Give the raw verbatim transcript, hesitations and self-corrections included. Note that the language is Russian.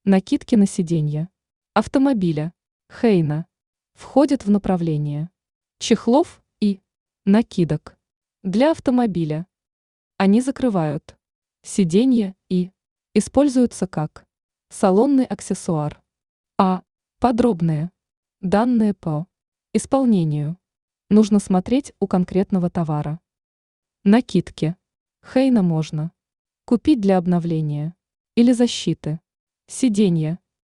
Накидки на сиденье автомобиля Хейна входят в направление чехлов и накидок для автомобиля. Они закрывают сиденье и используются как салонный аксессуар. А подробные данные по исполнению нужно смотреть у конкретного товара. Накидки Хейна можно купить для обновления или защиты сиденья